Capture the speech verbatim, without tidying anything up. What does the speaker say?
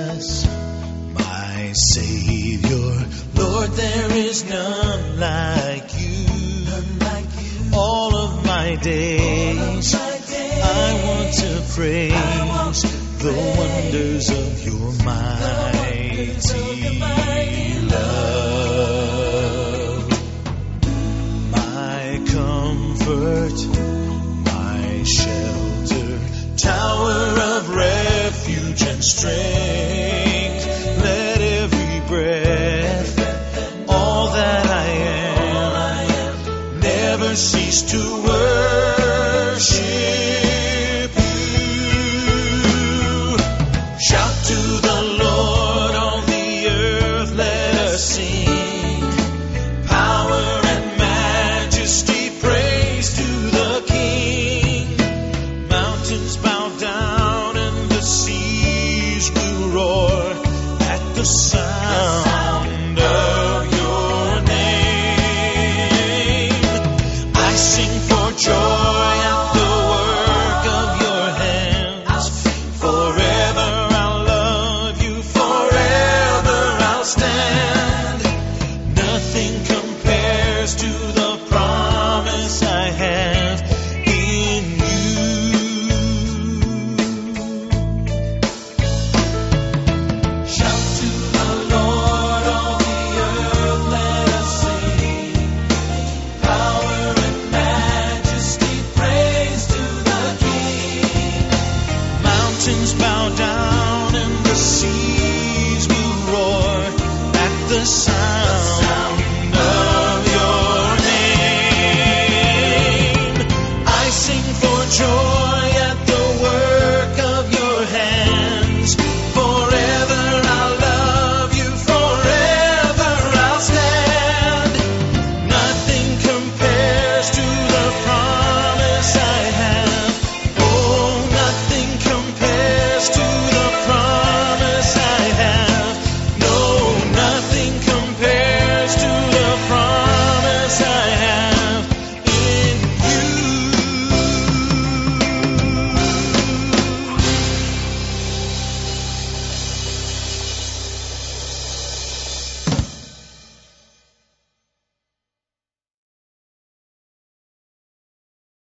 Jesus, my Savior. Lord, there is none like you. None like you. All of my days, of my days I want to praise, want to praise the wonders of your mighty, of your mighty love. My comfort, my shelter, tower of refuge and strength. Let every breath, all that I am, never cease to worship you. Shout to the Lord, all the earth, let us sing. Power and majesty, praise to the King. Mountains bow down and the seas will roar at the sound